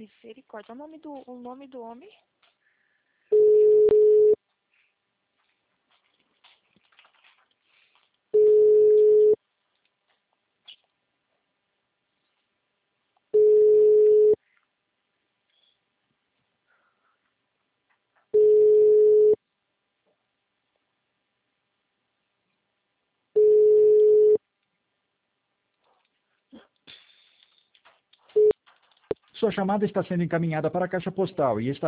Misericórdia. O nome do homem? Sua chamada está sendo encaminhada para a caixa postal e está